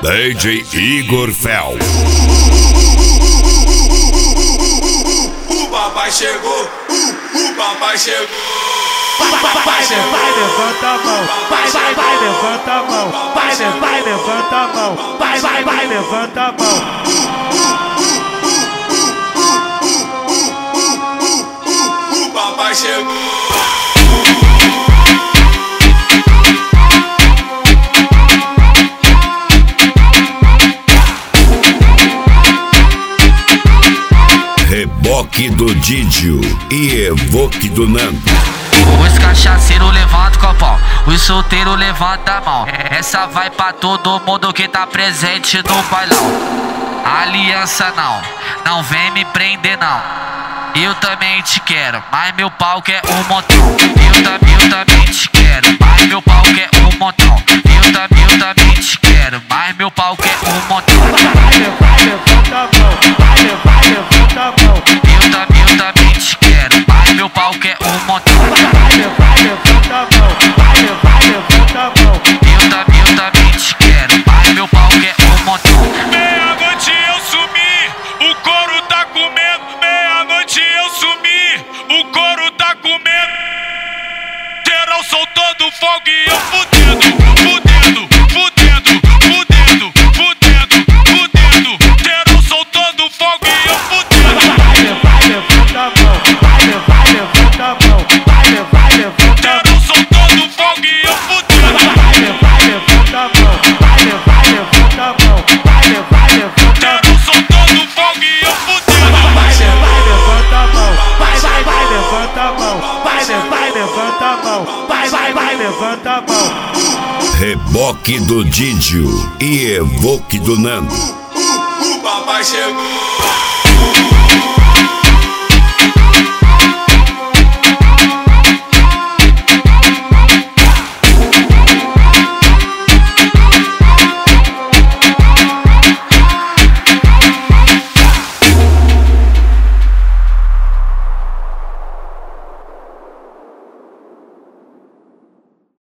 DJ Igor Fel. O papai chegou, o papai chegou. Vai, levanta a mão. Vai, levanta a mão. Vai, levanta a mão. Vai, levanta a mão. O papai chegou. Reboque do Didio e Evoque do Nando. Os cachaceiros levantam o copão, os solteiros levantam a mão. Essa vai pra todo mundo que tá presente no bailão. Aliança não vem me prender não. Eu também te quero, mas meu pau quer um montão. Eu também te quero, mas meu pau quer um montão. Eu também te quero, mas meu pau quer um montão. Vai, levanta a mão. Vai, levanta a mão. Eu também te quero, mas meu pau quer um montão. Vai, levanta a mão. Vai, levanta a mão. Eu também te quero, mas meu pau quer um montão. Meia-noite eu sumi, o couro tá comendo. Meia-noite eu sumi, o couro tá comendo. Geral soltando fogo e eu fudendo. Geral soltando fogo e eu fudendo. Vai, levanta a mão. Vai, levanta a mão. Vai, levanta a mão. Geral soltando fogo e eu fudendo. Vai, levanta a mão. Vai, levanta a mão. Vai, levanta a mão. Geral soltando fogo e eu fudendo. Vai, levanta a mão. Vai, levanta a mão. Vai, levanta a mão. Vai, levanta a mão. Reboque do Didio e Evoque do Nando. O papai chegou.